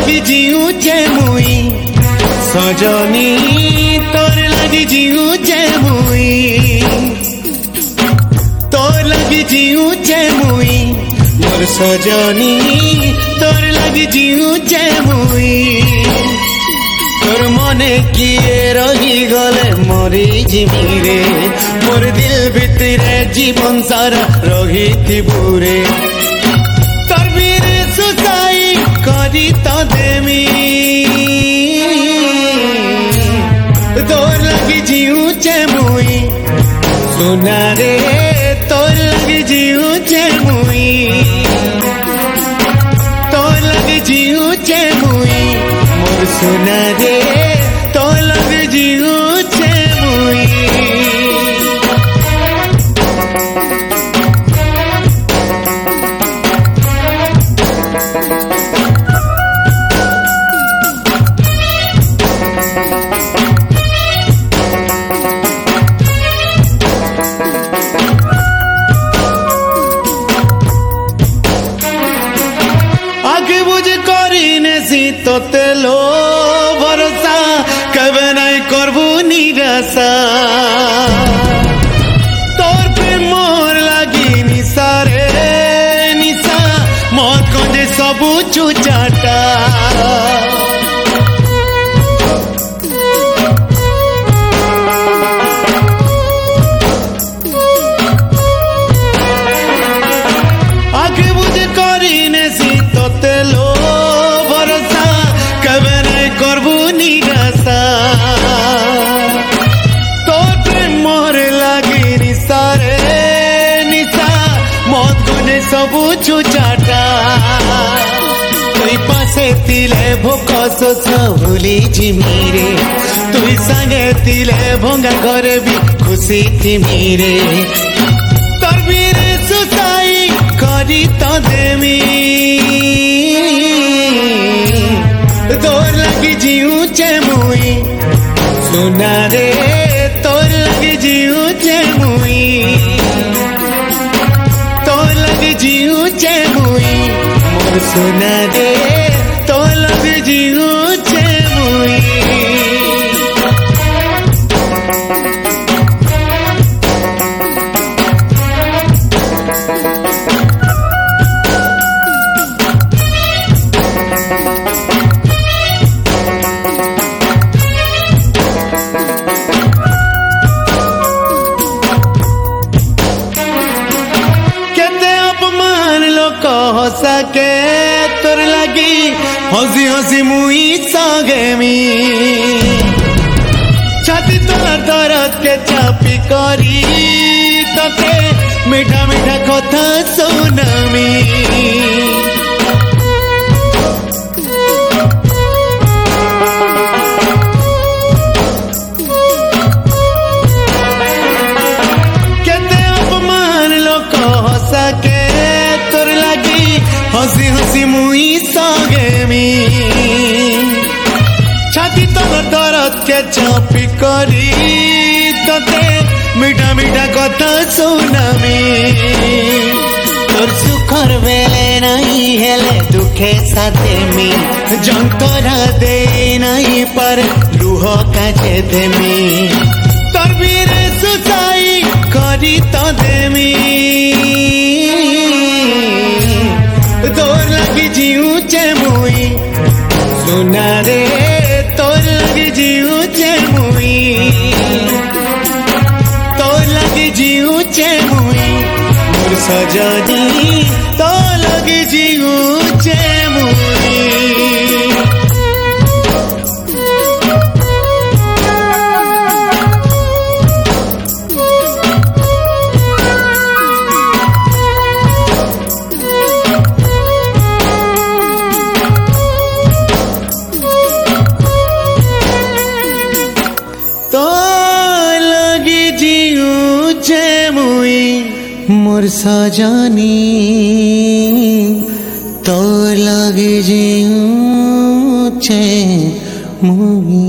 लगी जीऊचे मुई सजनी तोर लगी जीऊचे मुई तोर लगी जीऊचे मुई मोर सजनी तोर लगी जीऊचे मुई तोर मने किए रही गले मरी जिमी रे मोर दिल भितरे जीवन सारा रही थी बुरे तोर बीरे सुसाई करी तो देमी तोर लगी जीऊचे मुई सुना रे तोर लगी जीऊचे मुई तोर लगी जीऊचे मुई मोर सुना रे तोर लगी जीऊचे मुई आगे बुझ करीने सी तोते लो भरोसा कबे नहीं करबू निराशा तोर पे मोर लगी निशा रे निशा मौत को दे सबू चुचाटा आगे बुझ करीने सी तोते लो भरोसा कबे नहीं करबू निराशा तोर पे मोर लगी निशा रे निशा मौत गुने सबू छुचाटा तुई पासे तिले भोक शोष भूली जिमी रे तुई संगे तिले भंगा घरे भी खुशी थिमी रे तोर बीरे सुसाई करी तो देमी तोर लगी जीऊचे मुई सुना रे तोर लगी जीऊचे मुई तोर लगी जीऊचे मुई मोर सुना रे तोर लगी जीऊचे मुई सके तोर लगी हंसी हंसी मुई सगेमी छाती तोर दर्द के चापी करी तोके मीठा मीठा कथा सुनामी केते अपमान लोक सके हंसी हंसी मुई सगेमी छाती तोर दर्द के चापी करी तोते मीठा मीठा कथा सुनामी तोर सुखर बेले नहीं हेले दुखे साथे मी जंतरा दे नहीं पर लुह काचे देमी तोर बीरे सुसाई करी तो देमी तोर लगी जीऊचे मुई सुना रे तोर लगी जीऊचे मुई तोर लगी जीऊचे मुई मोर सजनी तोर लगी जीऊचे मुई मोर सजनी तो लगे जीऊचे मुई।